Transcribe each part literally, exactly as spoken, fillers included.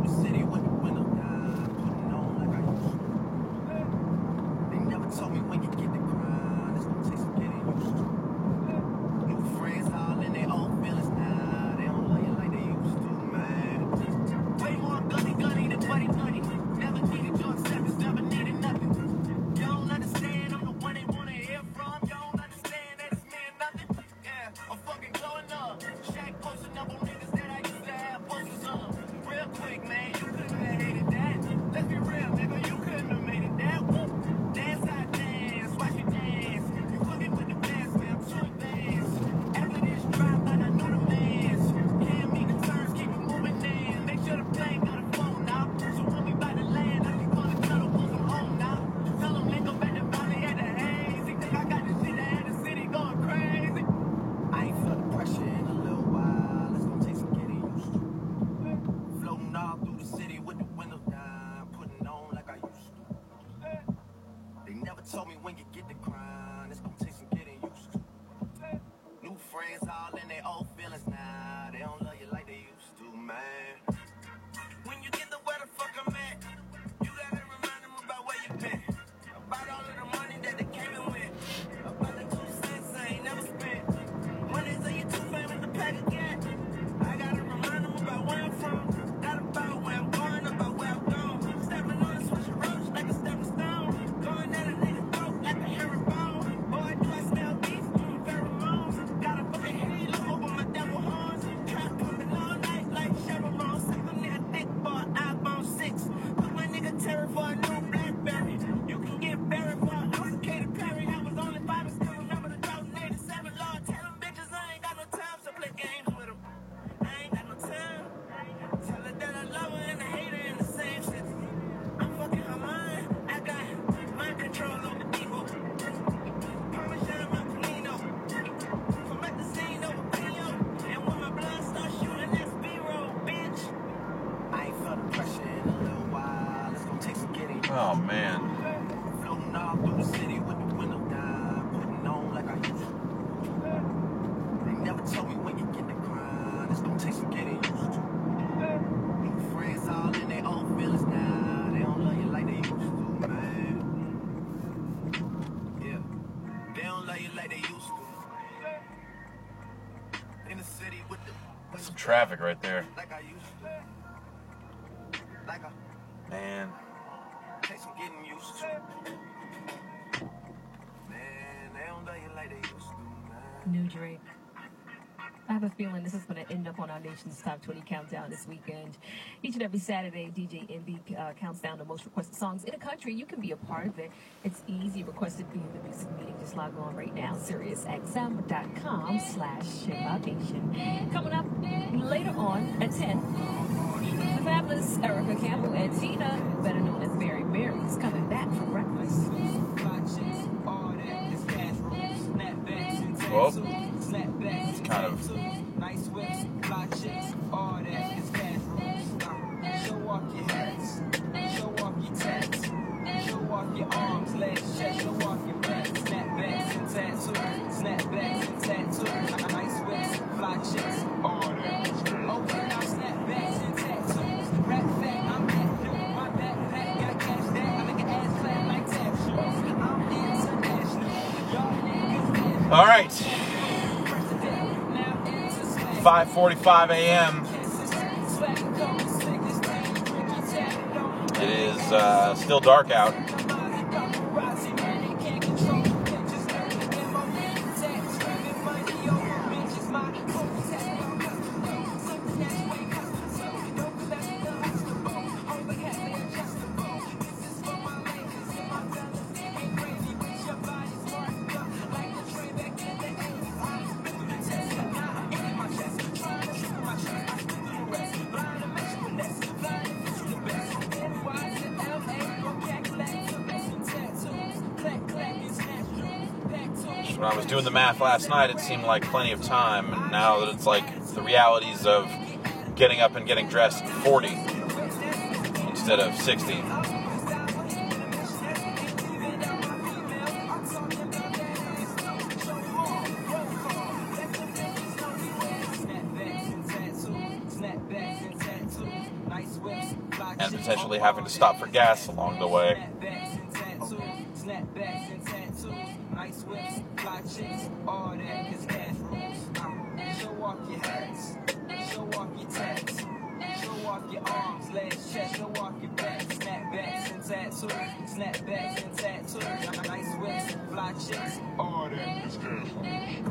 Oh, man. That's some traffic right there. Man. New Drake. I have a feeling this is going to end up on our nation's top twenty countdown this weekend. Each and every Saturday, D J Envy uh, counts down the most requested songs in the country. You can be a part of it. It's easy. Requested for you the music meeting. Just log on right now. SiriusXM.com slash Shivation. Coming up later on at ten, the fabulous Erica Campbell and Tina, better known as Mary Mary, is coming back for breakfast. Well, it's kind of nice whips, fly chicks, all that is cash rules. Show off your hats, show off your tats, show off your arms, legs, chest, show off your back. Snapbacks and tattoos, snapbacks and tattoos. Nice whips, fly chicks, all that. Okay, now snapbacks and tattoos. Rap fact, I'm that dude. My backpack got cash that. I make an ass clap like tap shoes. I'm international. Y'all niggas. all right. five forty-five a.m. It is uh, still dark out. When I was doing the math last night, it seemed like plenty of time, and now that it's like the realities of getting up and getting dressed at forty instead of sixty. Nice whips, and potentially having to stop for gas along the way. Snapbacks and tattoos, nice whips, fly chicks, all that is cash rules. Show off your hats, show off your tats, show off your arms, legs, chest, show off your back. Snapbacks and tattoos, snapbacks and tattoos, nice whips, fly chicks, all that is cash rules.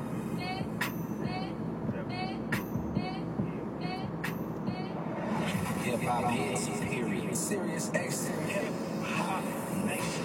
Hip hop is period. Serious X hip hop nation.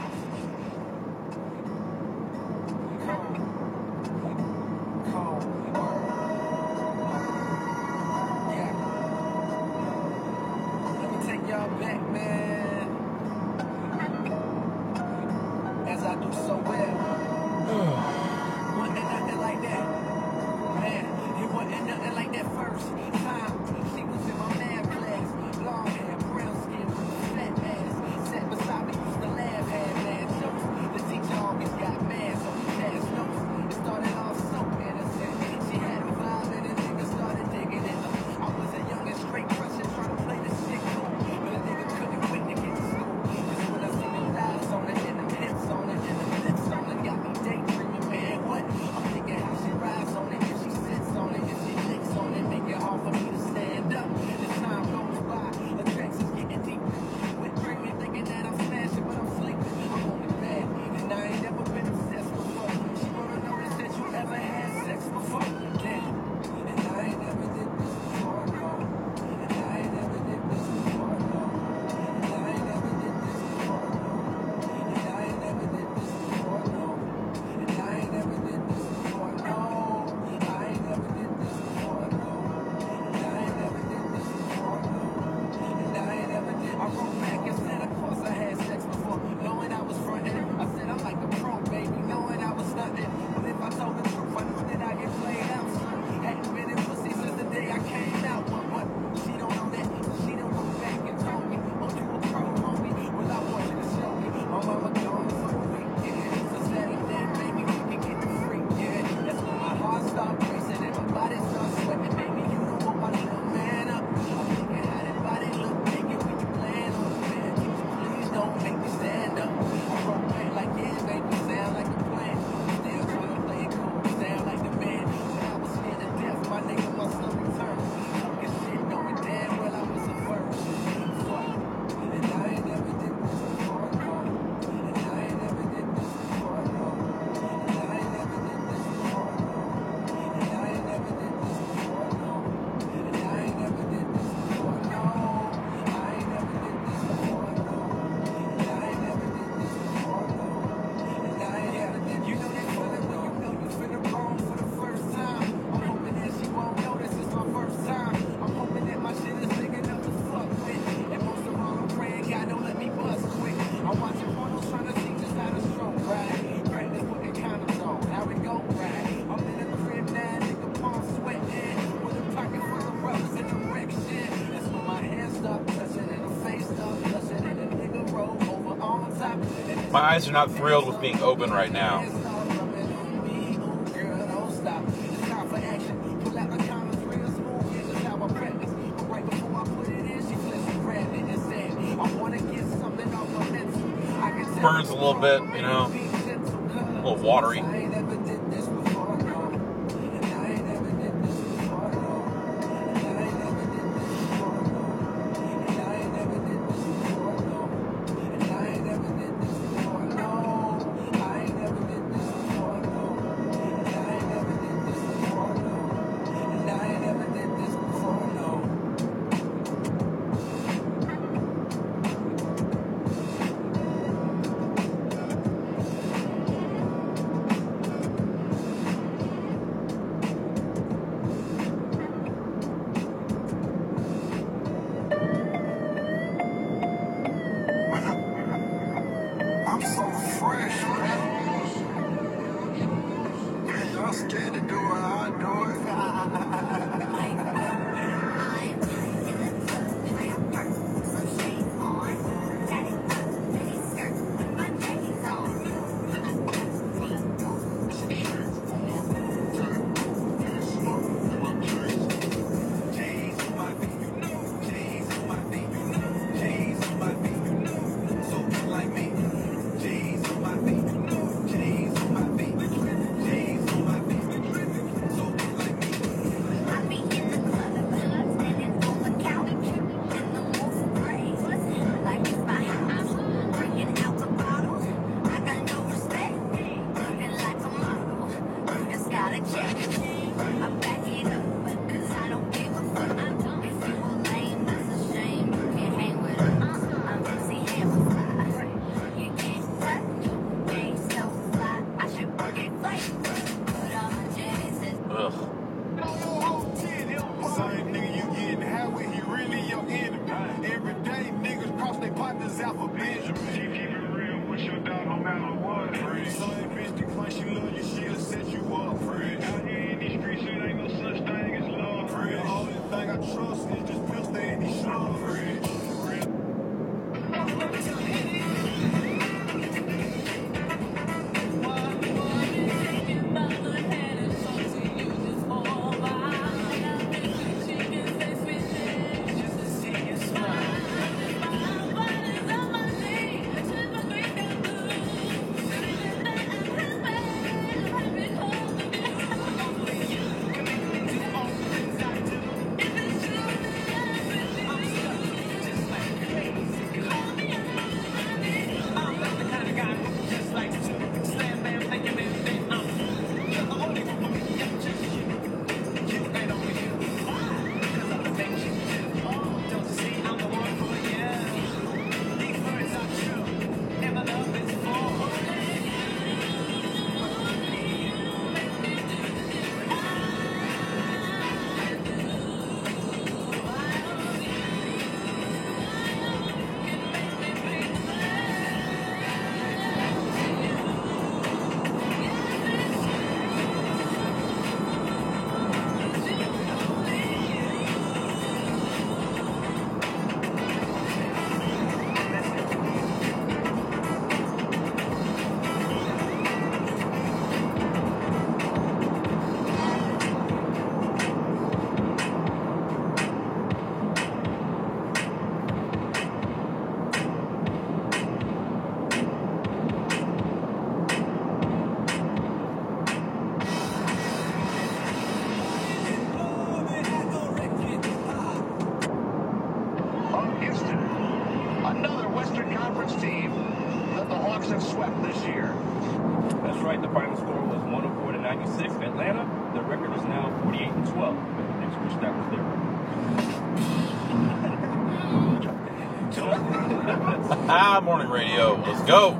My eyes are not thrilled with being open right now. Burns a little bit, you know, a little watery. Ah, morning radio. Let's go.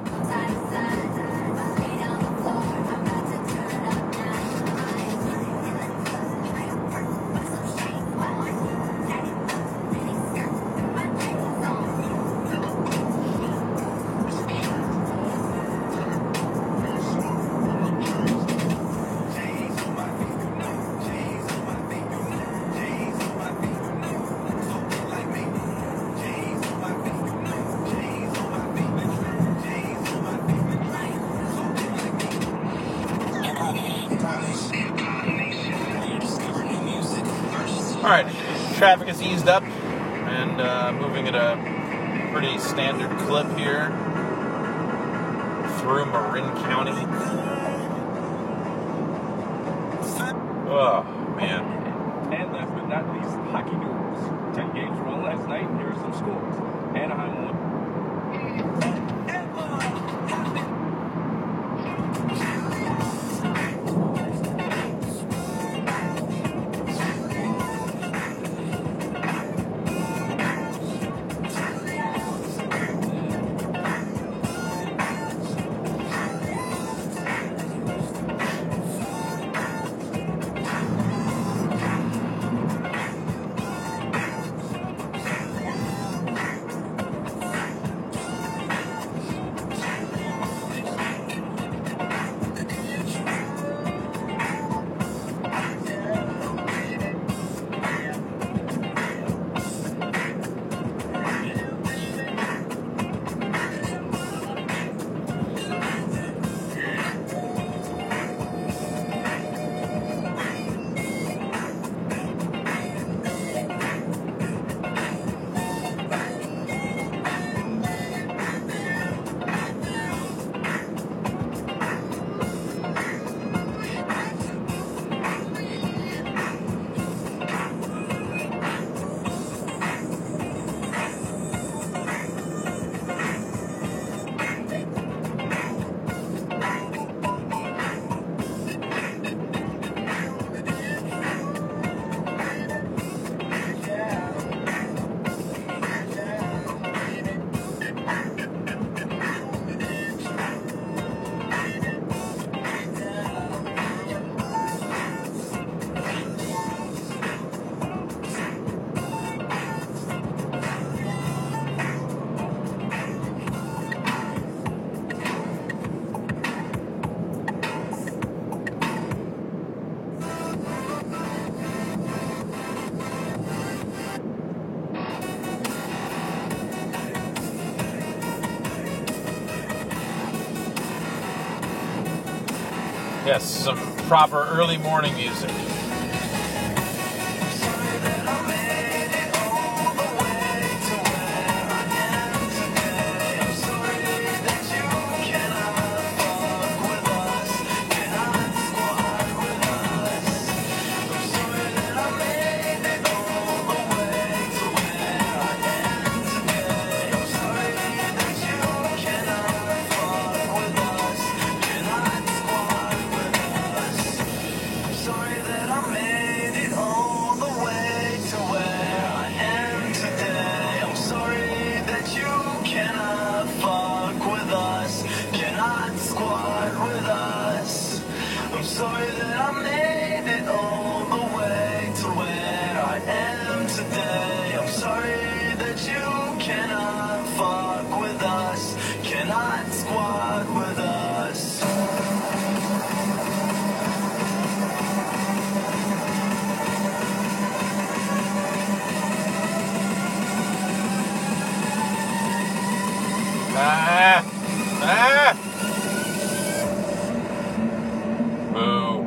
All right, traffic has eased up and uh, moving at a pretty standard clip here through Marin County. Oh, man. And last but not least, hockey news. Ten games were on last night, and here are some scores. Anaheim won. Yes, some proper early morning music. Sorry that I made it all the way to where I am today. I'm sorry that you cannot fuck with us, cannot squat with us. Ah! Ah! Boo.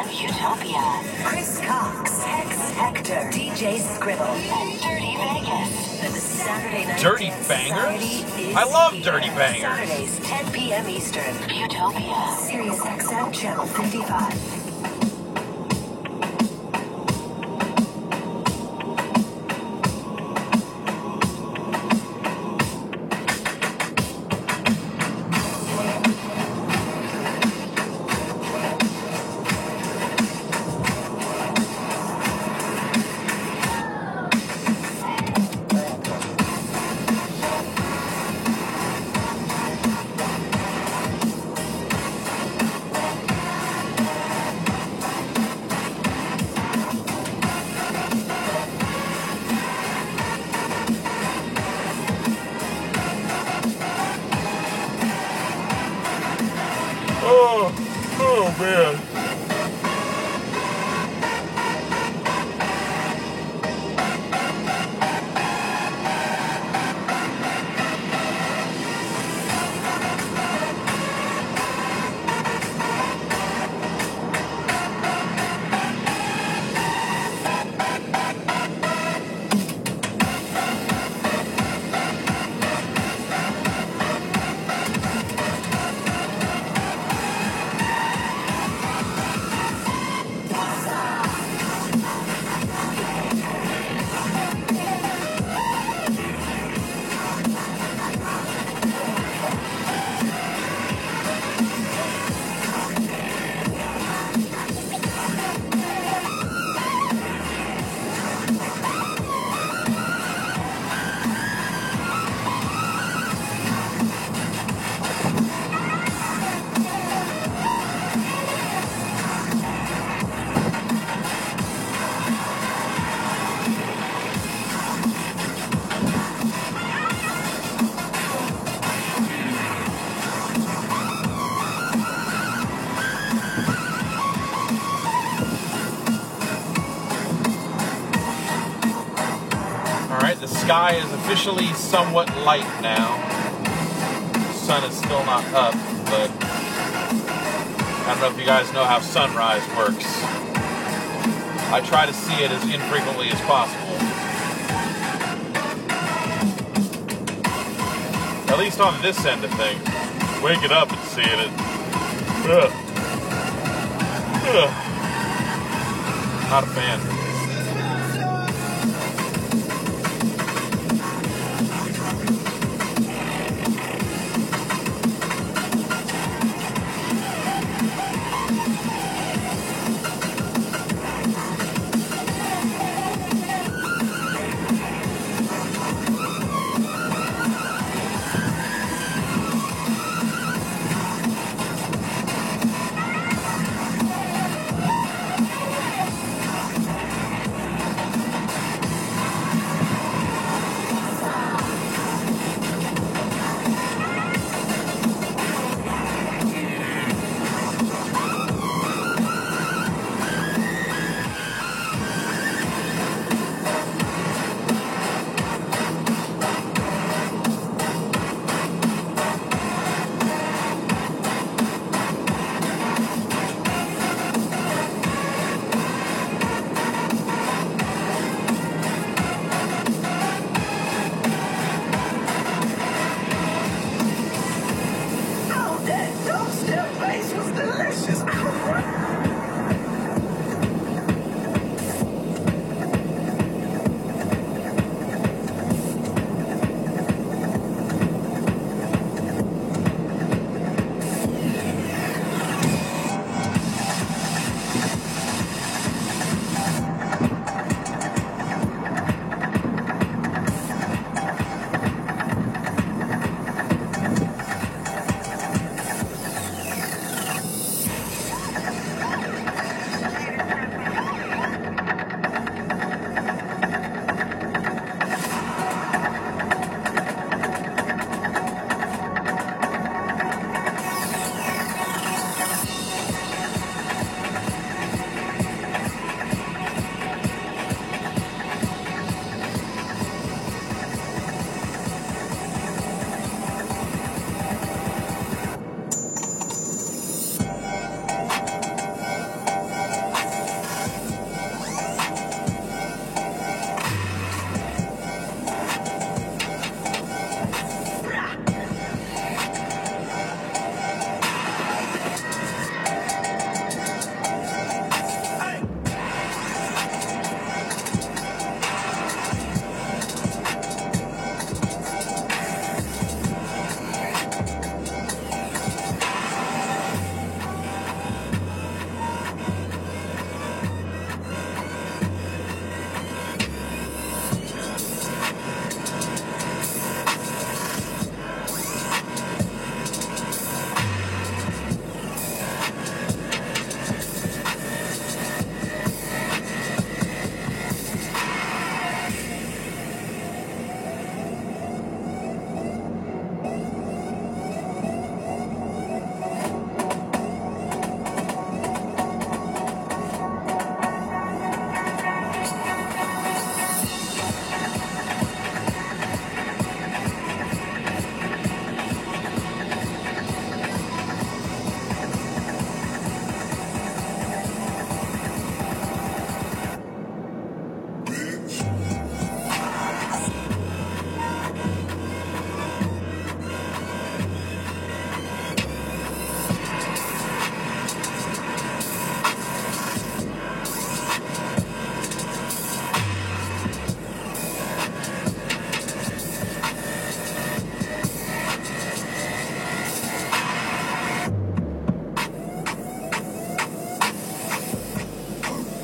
on Utopia. Chris Cox, Hex Hector, D J Scribble, and Dirty Vegas. The Saturday Night Dirty Dance Bangers? Society is I love here. Dirty Bangers. Saturdays, ten p.m. Eastern. Utopia. Sirius X M Channel fifty-five. Oh, oh man. The sky is officially somewhat light now. The sun is still not up, but I don't know if you guys know how sunrise works. I try to see it as infrequently as possible. At least on this end of things. Waking up and seeing it. Ugh. Ugh. Not a fan.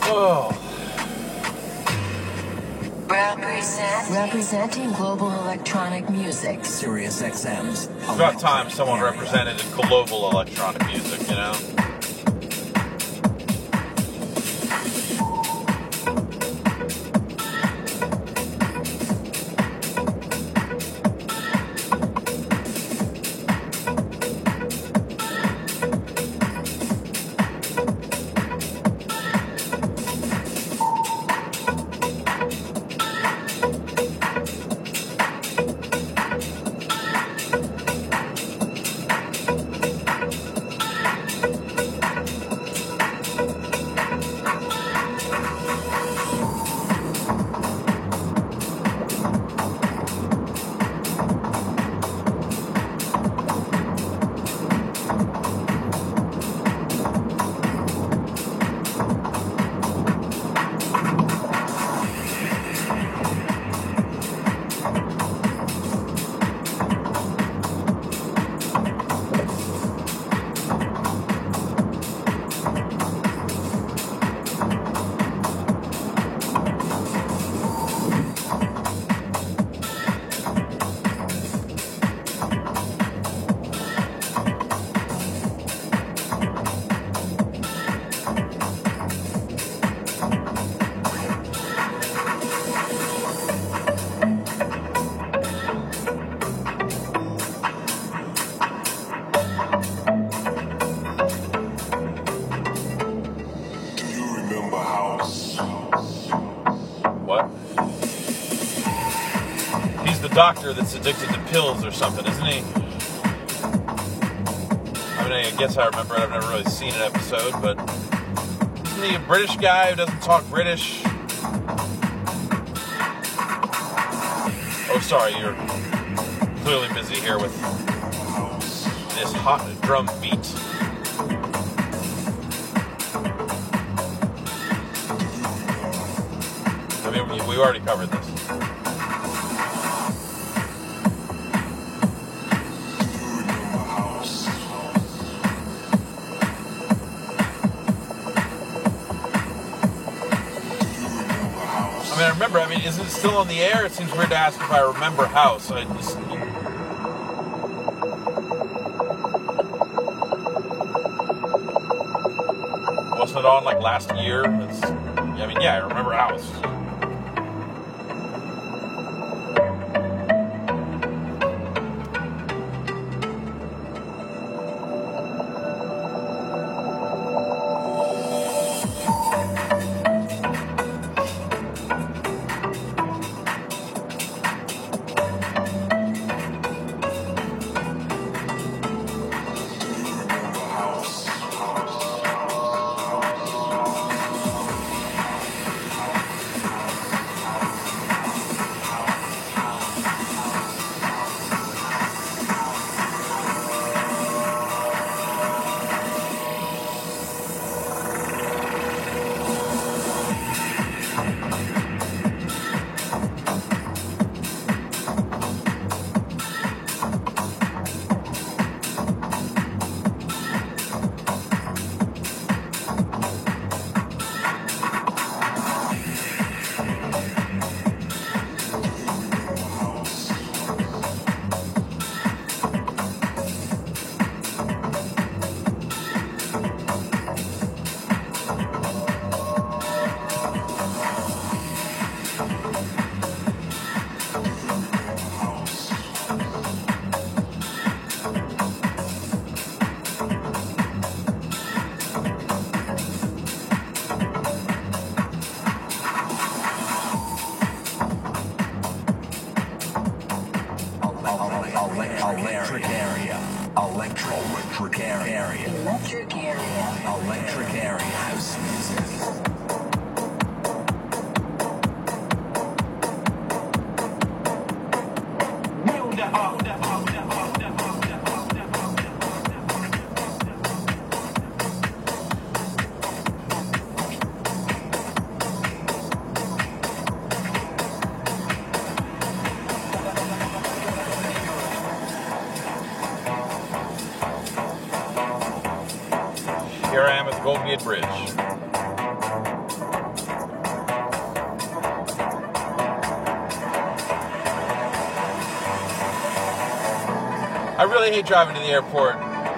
Oh. Represent, representing global electronic music. Sirius X M's. It's about time someone represented global electronic music, you know? Doctor that's addicted to pills or something, isn't he? I mean, I guess I remember it. I've never really seen an episode, but isn't he a British guy who doesn't talk British? Oh, sorry, you're clearly busy here with this hot drum beat. I mean, we, we already covered this. I mean, I remember, I mean, is it still on the air? It seems weird to ask if I remember House. I just... Wasn't it on, like, last year? It's, I mean, yeah, I remember House. Electric area. Electric, electric area. Electric area. Electric area. House music. Here I am at the Golden Gate Bridge. I really hate driving to the airport.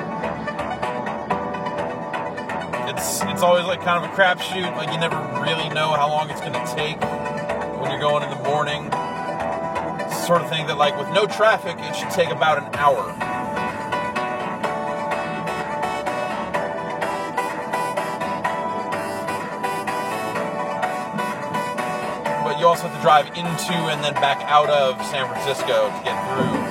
It's it's always like kind of a crapshoot. Like you never really know how long it's going to take when you're going in the morning. It's the sort of thing that, like, with no traffic, it should take about an hour. But you also have to drive into and then back out of San Francisco to get through.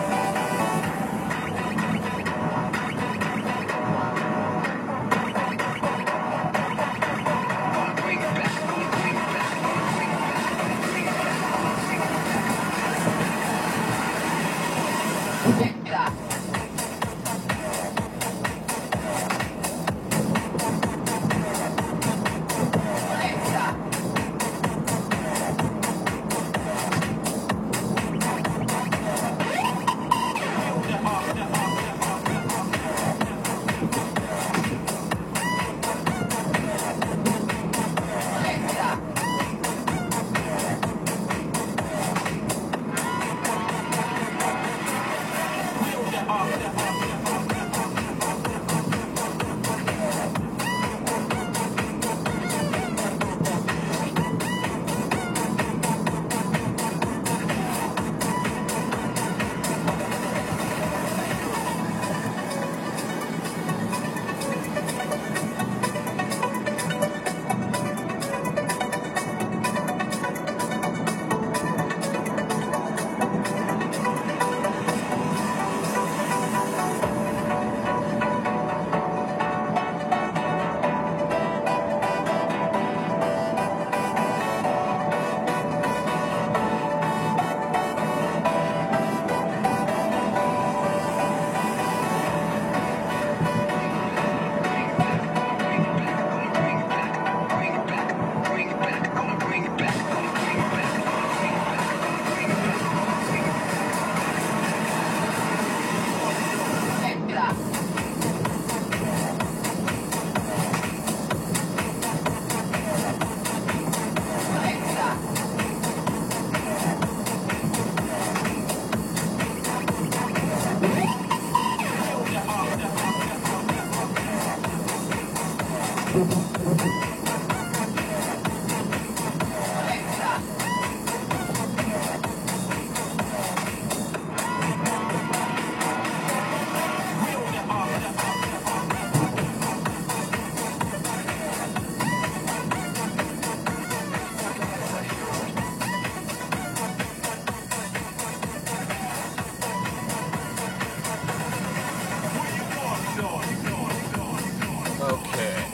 Okay.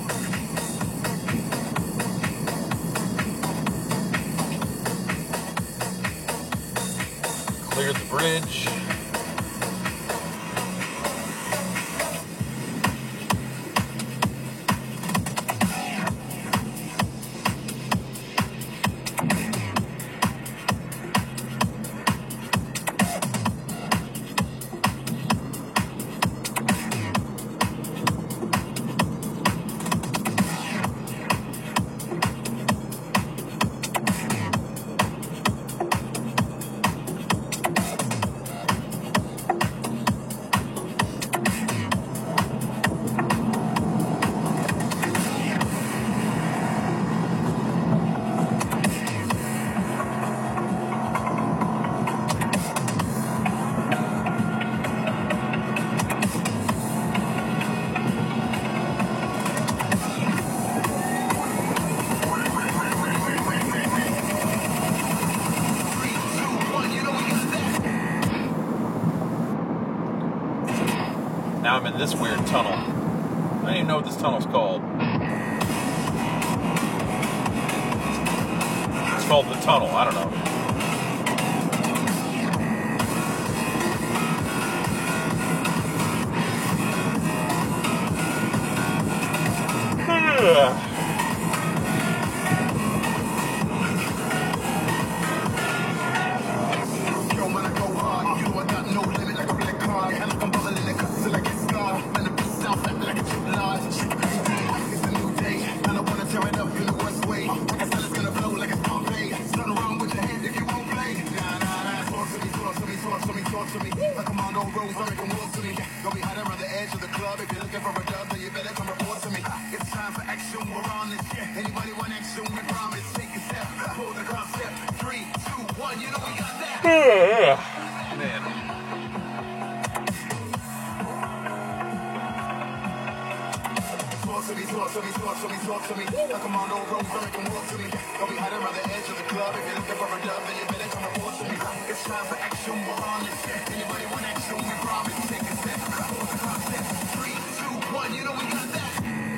Cleared the bridge. Now I'm in this weird tunnel. I don't even know what this tunnel's called. It's called the tunnel. I don't know. Turn it up in the worst way. I said it's gonna flow like a Pompeii. Something wrong with your head. Anybody want action? We promise. Take a step, hold the concept. Three, two, one. You know we got that. Man. Talk to me, talk to me, talk to me, talk to me. Like I'm on no road, so they can walk to me. Don't be hiding around the edge of the club. If you're looking for a dub, then you better come report to me. It's time for action, we're on this. Anybody want action? We promise. Take a step, hold the concept. Three, two, one. You know we got that.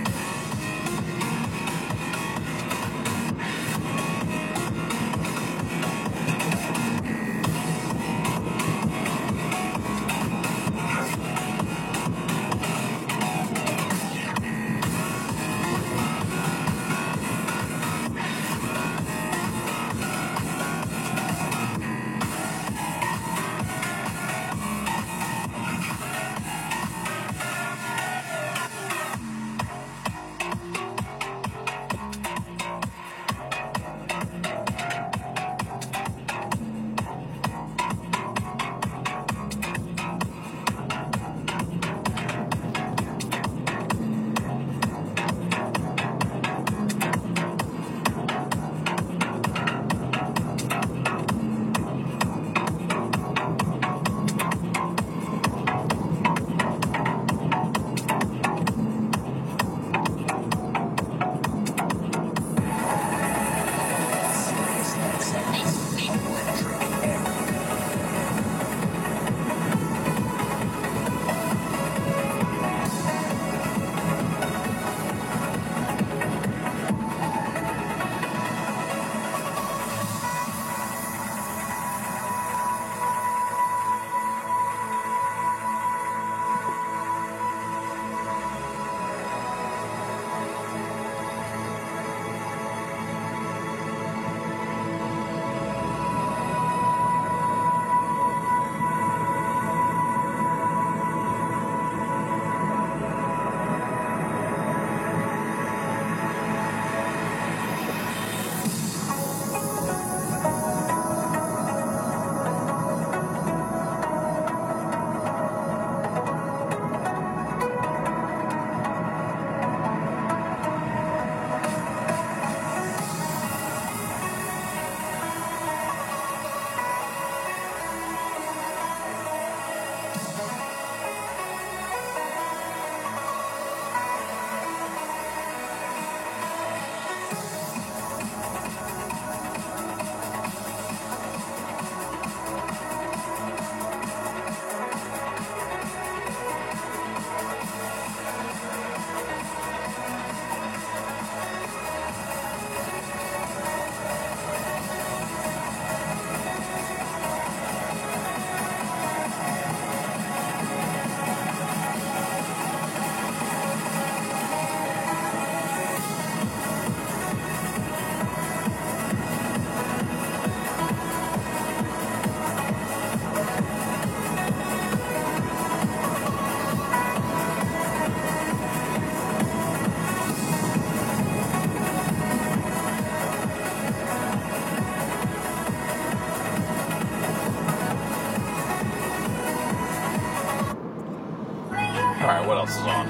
Alright, what else is on?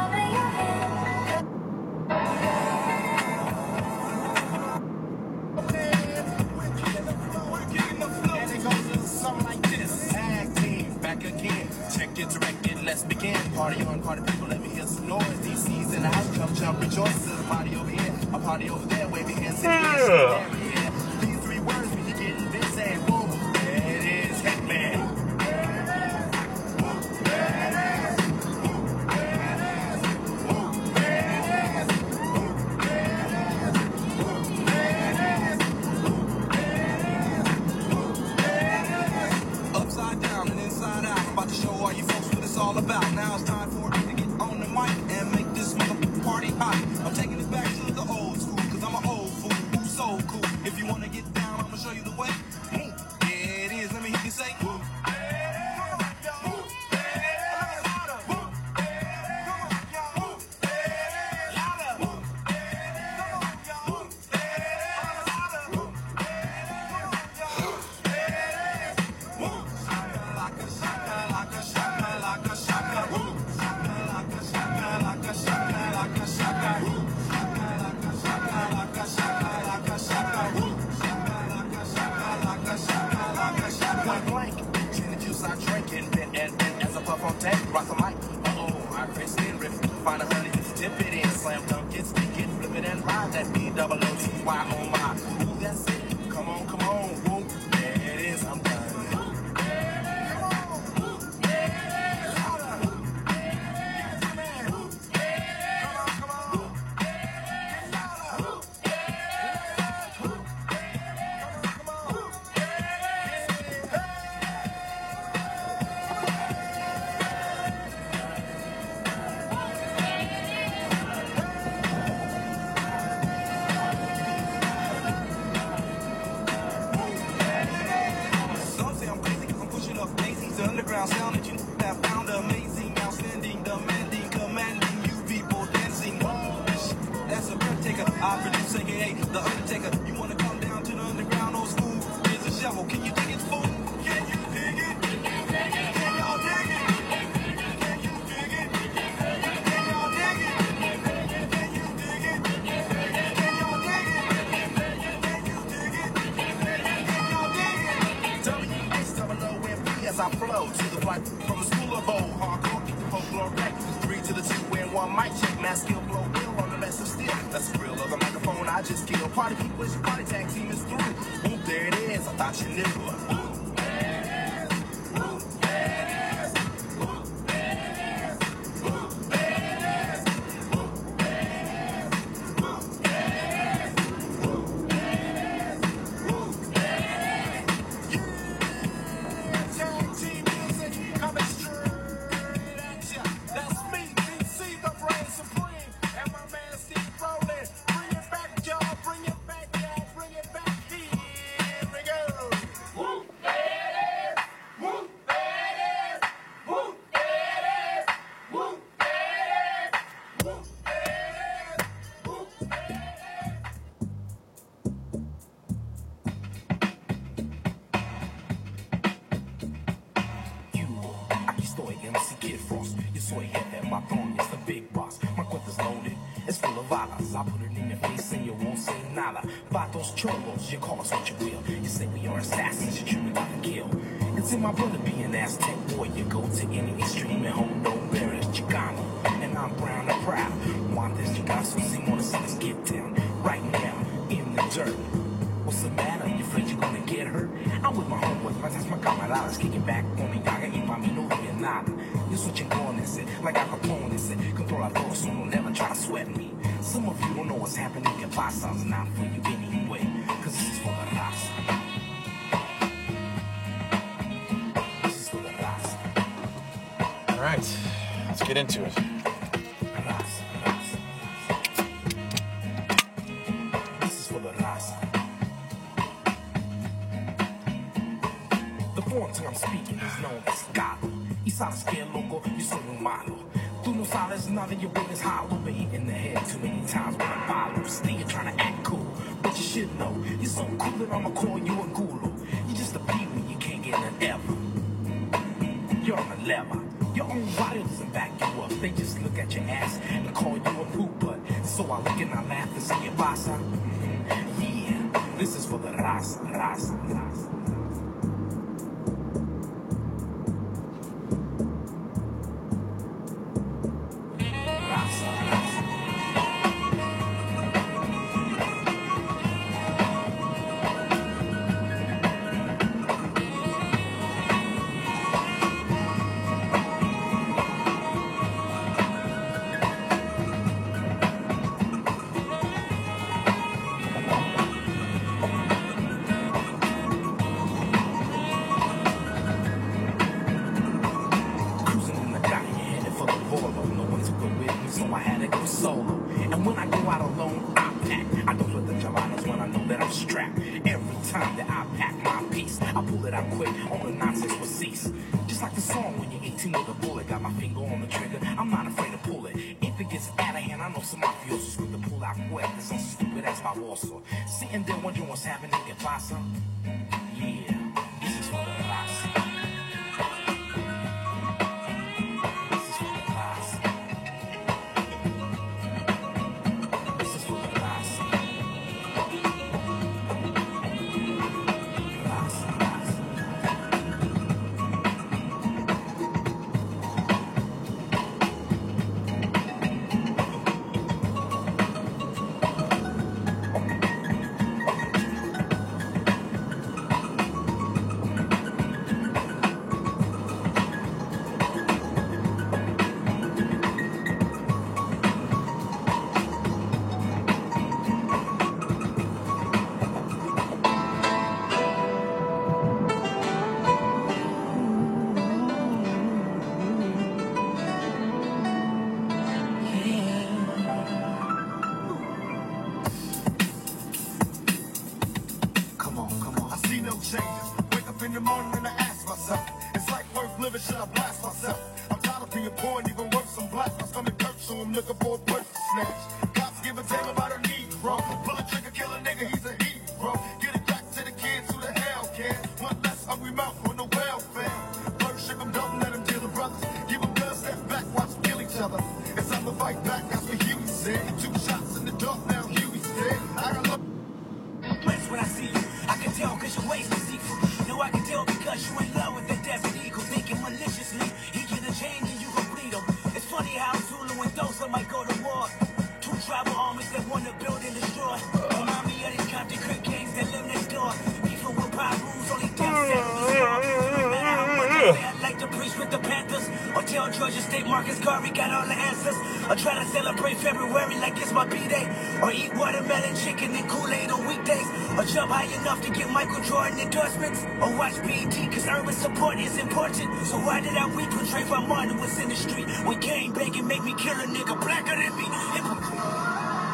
Let's begin. Party on, party people, let me hear some noise. D C's in the house, come jump, rejoice. There's a party over here, a party over there, wave your hands in the air. Yeah. These three words when you're getting busy. Boom, there it is, Hitman. Upside down and inside out, I'm about to show all you folks what it's all about. Now it's time for me to get on the mic and make this motherfucking party hot. I'm taking it back to the old school, cause I'm an old fool who's so cool. double O T Y, oh my. Ooh, that's it. Come on, come on. Whoop. There it is. I'm done. Underground sound that you have found amazing, outstanding, demanding, commanding, you people dancing. Oh, that's a breath taker. I produce, aka The Undertaker. You wanna come down to the underground old school? Here's a shovel. Can you dig it, fool? Can you dig it? Can y'all dig it? Can you dig it? Can y'all dig it? Can you dig it? Can y'all dig it? Can you dig it? Can y'all dig it? W H double O M P as I flow to the right from the school of old hardcore, folklore wreck. Three to the two and one mic check, mass skill blow bill on the massive steel. That's the thrill of the microphone I just killed. Party people, it's your party tag team is through. Whoop, there it is. I thought you knew. I put it in your face and you won't say nada. Vatos cholos, you call us what you will. You say we are assassins, you truly got to kill. It's in my blood to be an Aztec warrior. Go to any extreme and hold no barriers. Chicano, and I'm brown and proud. Want this Chicano, so see more to see us get down. Right now, in the dirt. What's the matter? You afraid you're gonna get hurt? I'm with my homeboys, patas my camaradas, kicking back on mi daga y pa' mi no había nada. Yo soy chingón ese, like Al Capone ese. Controla todo, so don't never try to sweat me. Some of you don't know what's happening in Pasa's not for you anyway, cause this is for the raza. This is for the raza. Alright, let's get into it. Raza, raza, raza. This is for the raza. The foreign tongue I'm speaking is known as Galo. Y sabes que loco, yo soy un malo. Tú no sabes nada, your brain is hollow. Been hit in the head too many times with a follow. Still you're trying to act cool, but you should know you're so cool that I'ma call you a gulo. You're just a peewee, you can't get none ever. You're on a level. Your own body doesn't back you up. They just look at your ass and call you a poop butt. So I look and I laugh and say, "¿Qué pasa?" Yeah, this is for the raza, raza, raza. Sitting there wondering what's happening in Pasa. Yeah, this is for the raza. This is for the raza. This is for the raza. Raza, raza. the morning and I ask myself, it's like worth living, should I blast myself? I'm tired of being poor and even worse, I'm black. My stomach hurts, so I'm looking for a person to snatch. Cops give a damn about a Negro. Pull a trigger, kill a nigga, he's a hero. Get it back to the kids who the hell can. One less hungry mouth on the welfare. First ship them, don't let them deal the brothers. Give them guns, step back, watch them kill each other. It's time to fight back, that's what Huey said. Two shots in the dark, now Huey's dead. I got love. When I see you, I can tell cause your ways deceitful. No, I can tell because you in love with that desert eagle. Thinking maliciously, he get a chain and you gon' bleed him. It's funny how Zulu and Dosa might go to war. Two tribal armies that want to build and destroy. Remind me of these Compton Creek gangs that live next door. Beefing with pop rules, only death sentences. No matter how much I say I'd like to preach with the Panthers, or tell Georgia State Marcus Garvey got all the answers, or try to celebrate February like it's my B-Day, or eat watermelon chicken and Kool-Aid on weekdays, or jump high enough to get Michael Jordan endorsements, or watch B E T cause urban support is important. So why did I weep when Trayvon Martin was in the street? When gang banging make me kill a nigga blacker than me. Hypocrite.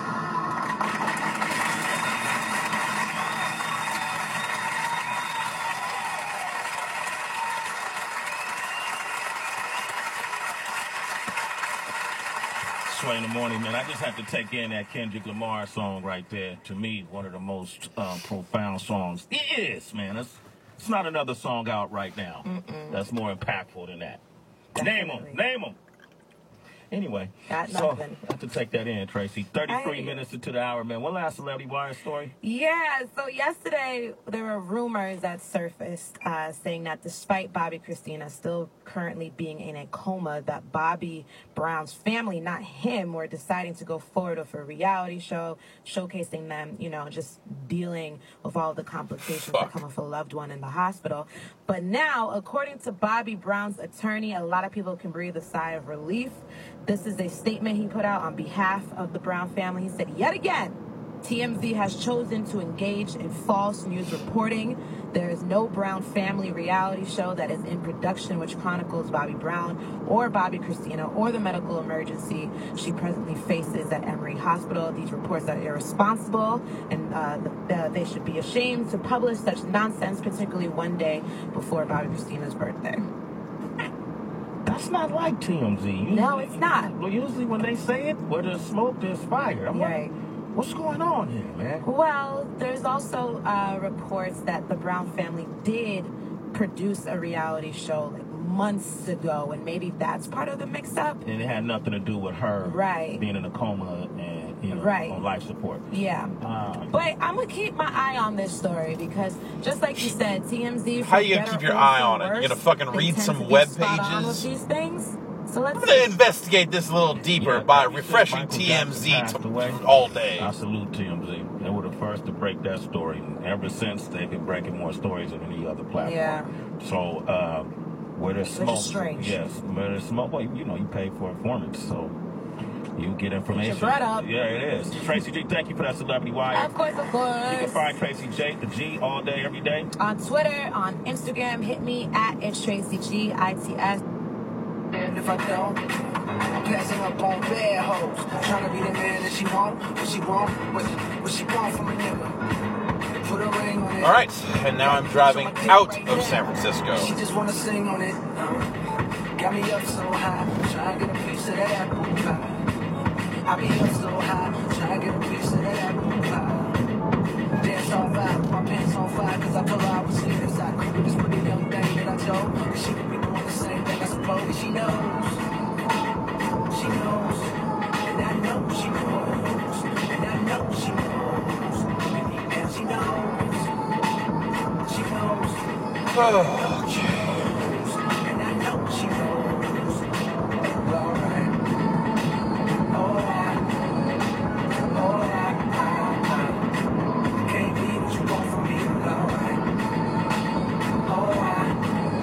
In the morning, man. I just have to take in that Kendrick Lamar song right there. To me, one of the most um, profound songs. It is, man. It's, it's not another song out right now Mm-mm. that's more impactful than that. Definitely. Name them. Name them. Anyway, Got so nothing. I have to take that in, Tracy. thirty-three I- minutes into the hour, man. One last celebrity wire story. Yeah, so yesterday there were rumors that surfaced uh, saying that despite Bobby Christina still currently being in a coma, that Bobby Brown's family, not him, were deciding to go forward with a reality show showcasing them, you know, just dealing with all the complications that come with a loved one in the hospital. But now, according to Bobby Brown's attorney, a lot of people can breathe a sigh of relief. This is a statement he put out on behalf of the Brown family. He said, yet again, T M Z has chosen to engage in false news reporting. There is no Brown family reality show that is in production which chronicles Bobby Brown or Bobby Christina or the medical emergency she presently faces at Emory Hospital. These reports are irresponsible, and uh, the, uh, they should be ashamed to publish such nonsense, particularly one day before Bobby Christina's birthday. That's not like T M Z. Usually, No, it's not. Well, usually when they say it, where there's smoke, there's fire. I'm Right. like, what's going on here, man? Well, there's also uh, reports that the Brown family did produce a reality show like months ago, and maybe that's part of the mix-up. And it had nothing to do with her Right. being in a coma and, you know, Right. on life support. Yeah. Um, But I'm going to keep my eye on this story because, just like you said, T M Z... How you gonna for keep better your or eye for on it? You worse, gonna fucking they read tend some to be web spot on pages? with these things. So let's I'm gonna see. investigate this a little deeper Yeah, by like you said, refreshing Michael T M Jackson Z passed to, away. all day. I salute T M Z. They were the first to break that story. And ever since, they've been breaking more stories than any other platform. Yeah. So, uh, where there's Which smoke, is strange. yes, where there's smoke, well, you know, you pay for informants, so you get information. bread up. Yeah, it is. Tracy G, thank you for that Celebrity Wire. Of course, of You course. can find Tracy J, the G, all day, every day. On Twitter, on Instagram, hit me at It's Tracy G, I T S. And if I don't, I'm passing up on bad hoes. Trying to be the man that she want, what she want, what, what she want from a nigga. Put a ring on it. All right, and now I'm driving out of San Francisco. She just wanna sing on it. Uh, got me up so high, trying to get a piece of that apple pie. I be up so high, trying to get a piece of that apple pie. Dance all vibe, my pants on fire, cause I told her I was sleeping inside. This pretty young thing that I told, and she could be doing the same thing I suppose. And she knows, she knows, and I know she knows, and I know she knows, and she knows, she knows. Oh, okay. And I know she knows. Alright. Alright. Alright. Can't be what you want from me. Alright. Alright.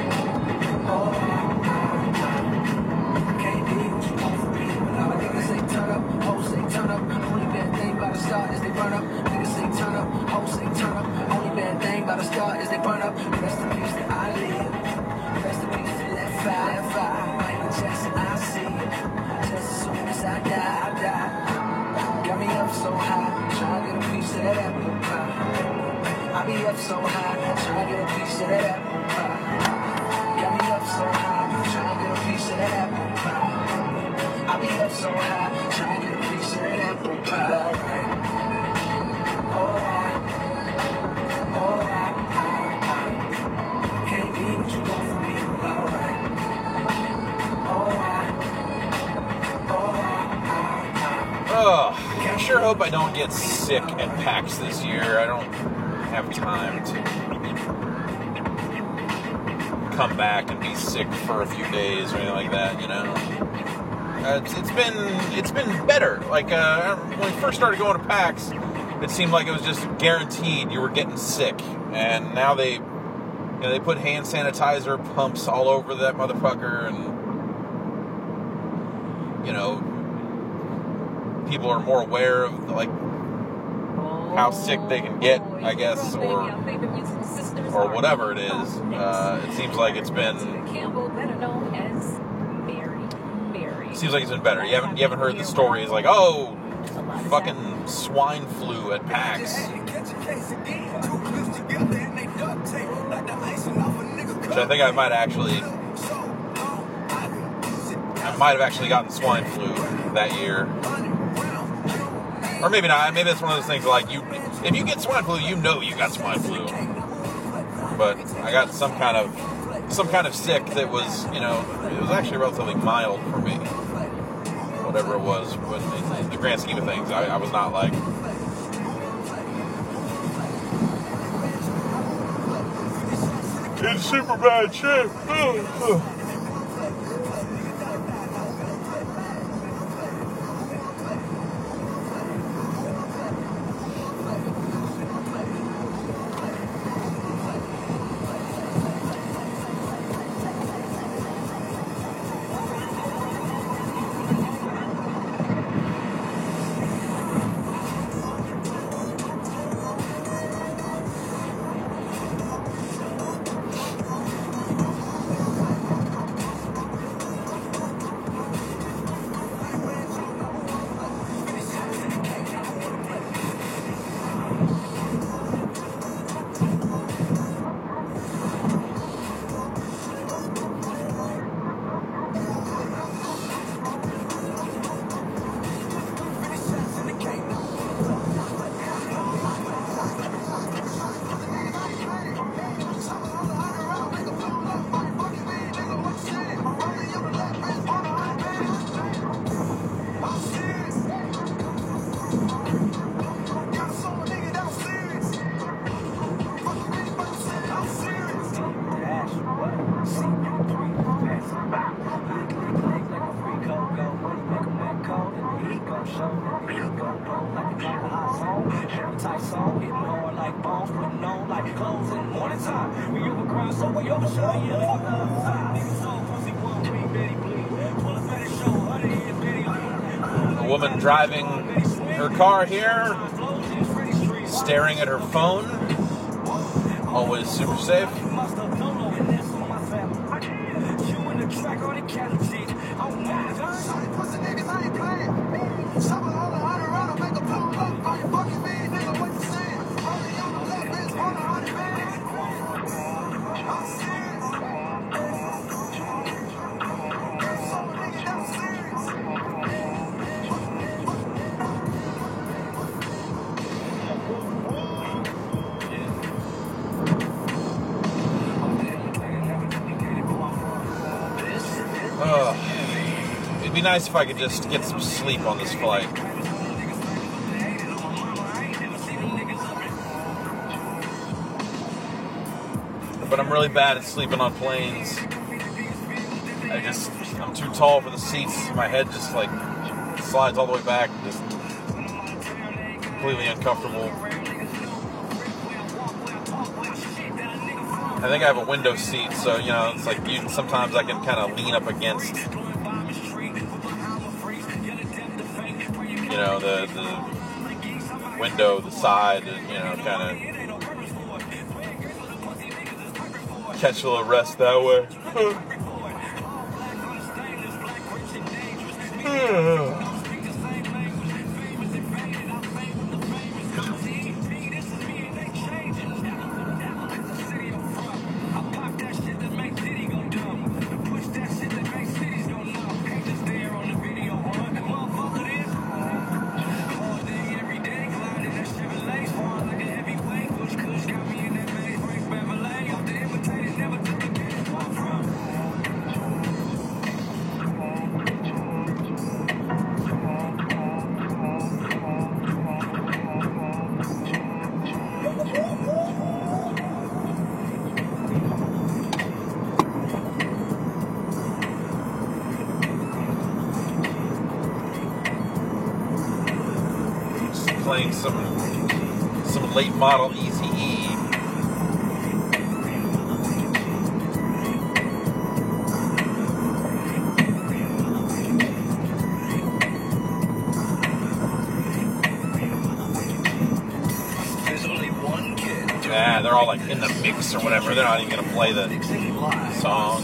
Alright. Can't be what you want from me. Alright. Niggas say turn up, hoes say turn up. Only bad thing about the start is they burn up. Niggas say turn up, hoes say turn up. Only bad thing about the start is they burn up. Rest in peace to Ali. Rest in peace to that fire, that fire. Michael Jackson, I see it. Just as soon as I die, I die. Got me up so high, trying to get a piece of that apple pie. I be up so high, trying to get a piece of that apple pie. so high, trying to get a piece of that apple pie. Oh, I, oh, I, I, I can't be what you want from me, alright. Oh, I, oh, I, I, I. Ugh, I sure hope I don't get sick at PAX this year. I don't have time to come back and be sick for a few days or anything like that, you know. Uh, it's, it's been it's been better. Like uh, when we first started going to PAX, it seemed like it was just guaranteed you were getting sick, and now they, you know, they put hand sanitizer pumps all over that motherfucker, and you know, people are more aware of like how sick they can get, I guess, or or whatever it is. Uh, it seems like it's been. Seems like it's been better. You haven't you haven't heard the stories like, oh, fucking swine flu at PAX, which I think I might actually, I might have actually gotten swine flu that year. Or maybe not. Maybe it's one of those things like you, if you get swine flu, you know you got swine flu. But I got some kind of, some kind of sick that was, you know, it was actually relatively mild for me. Whatever it was, but in the grand scheme of things, I, I was not like. In super bad shape. Oh, oh. A woman driving her car here, staring at her phone, always super safe. Uh, it'd be nice if I could just get some sleep on this flight. But I'm really bad at sleeping on planes. I just, I'm too tall for the seats. My head just like slides all the way back. Just completely uncomfortable. I think I have a window seat, so, you know, it's like you, sometimes I can kind of lean up against, you know, the, the window, the side, and, you know, kind of catch a little rest that way. playing some some late model Eazy-E. Yeah, they're all like in the mix or whatever. They're not even gonna play the song.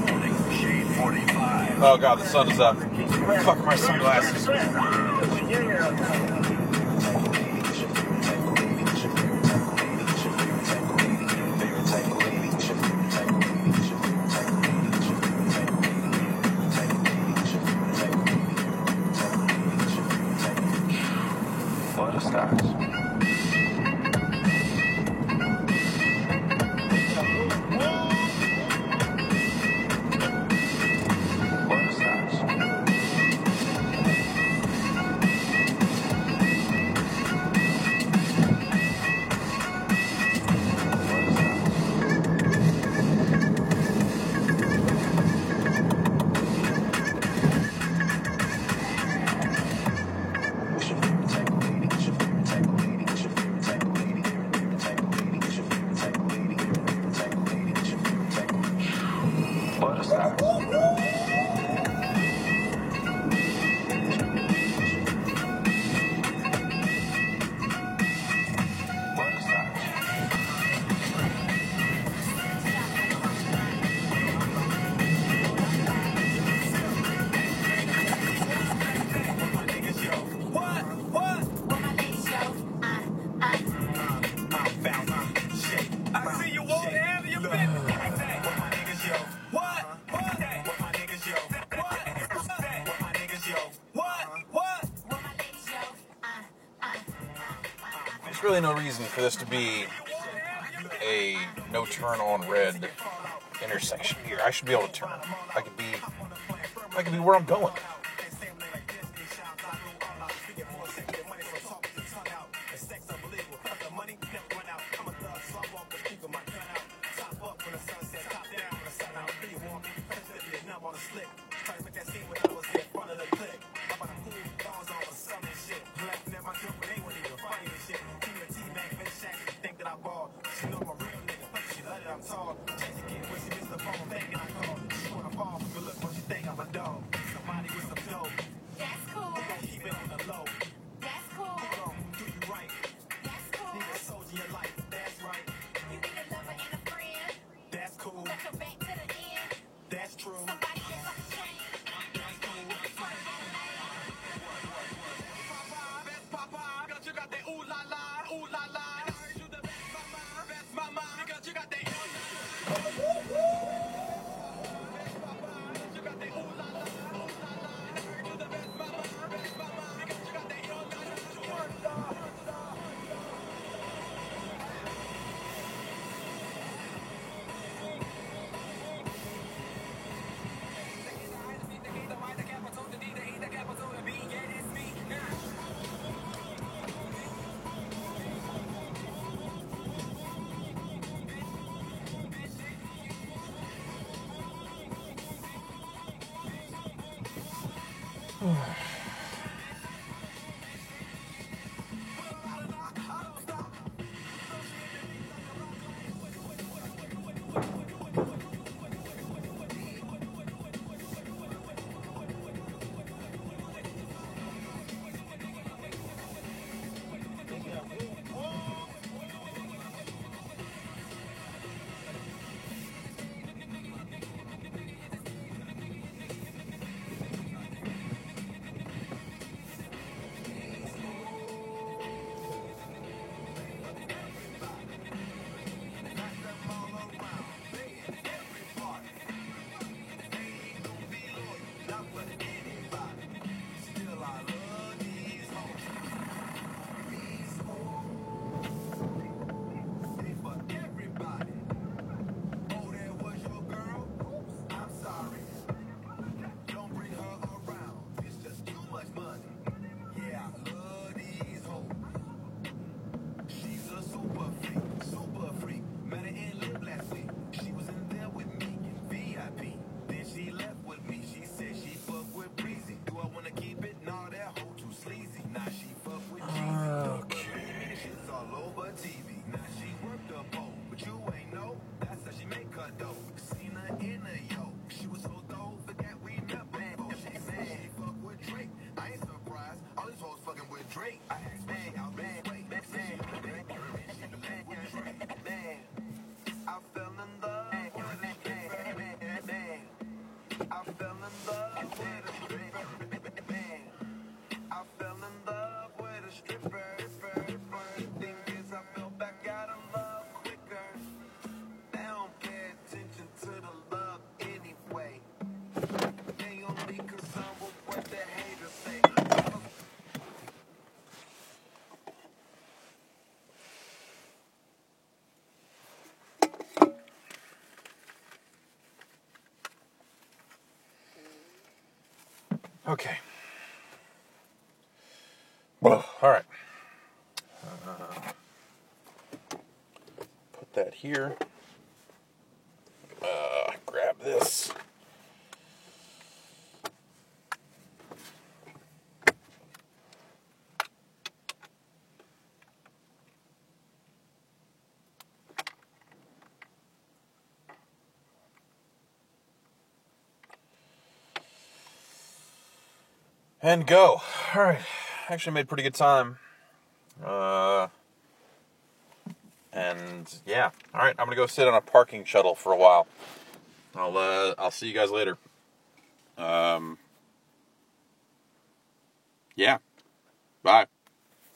Oh god, the sun is up. Fuck my sunglasses. What a stars. There's really no reason for this to be a no turn on red intersection here. I should be able to turn. I could be I could be where I'm going. but dope. Seen her in a yo. She was so dope, forget we never been. Oh, she said she fuck with Drake. I ain't surprised. All these hoes fucking with Drake. I asked, man, y'all man, wait, man, man, man, man. I fell in love with a man, man, man. I fell in love with a stripper, man. I fell in love with a stripper. Thing is, I fell back out of love quicker. They don't pay attention to the love anyway. They only concerned with what the haters say. Okay. Well, all right. Uh, put that here. Uh, grab this. And go. All right. Actually made pretty good time. Uh, and yeah. All right. I'm gonna go sit on a parking shuttle for a while. I'll uh, I'll see you guys later. Um. Yeah. Bye.